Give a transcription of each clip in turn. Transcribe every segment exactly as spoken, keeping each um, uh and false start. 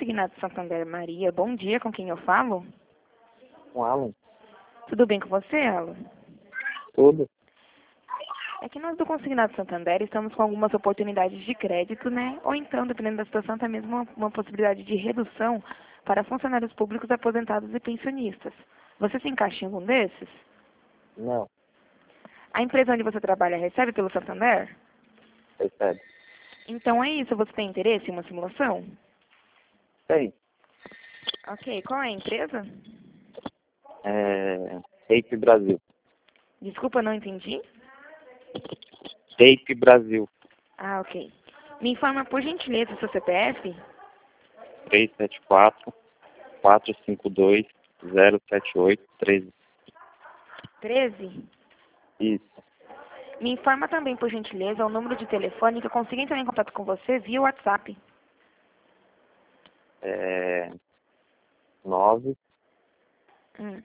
Consignado Santander Maria, bom dia, com quem eu falo? Com Alan? Tudo bem com você, Alan? Tudo? É que nós do Consignado Santander estamos com algumas oportunidades de crédito, né? Ou então, dependendo da situação, até mesmo uma, uma possibilidade de redução para funcionários públicos aposentados e pensionistas. Você se encaixa em algum desses? Não, A empresa onde você trabalha recebe pelo Santander? recebe. Então é isso, você tem interesse em uma simulação? Tem. Ok, qual é a empresa? É... Tape Brasil. Desculpa, não entendi. Tape Brasil. Ah, ok. Me informa, por gentileza, o seu C P F? três sete quatro, quatro cinco dois, zero sete oito três. treze? Isso. Me informa também, por gentileza, o número de telefone que eu consiga entrar em contato com você via WhatsApp. É... nove. Hum.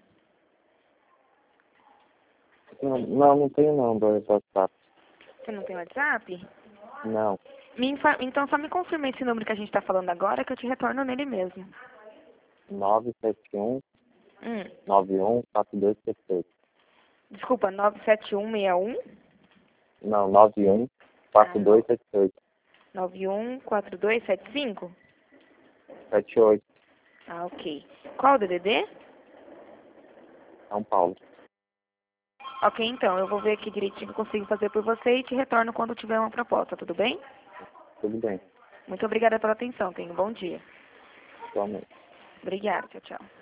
Não, não, não tenho não, do WhatsApp. Você não tem WhatsApp? Não. Me infor- Então só me confirma esse número que a gente está falando agora que eu te retorno nele mesmo. nove sete um, Hum. nove um, quatro dois sete oito. Desculpa, nove sete um seis um Não, nove um, quatro dois sete oito. nove um quatro dois sete cinco? sete oito. Ah, ok. Qual o D D D? São Paulo. Ok, então, eu vou ver aqui direitinho o que eu consigo fazer por você e te retorno quando tiver uma proposta, tudo bem? Tudo bem. Muito obrigada pela atenção, tenha um bom dia. Igualmente. Obrigada, tchau, tchau.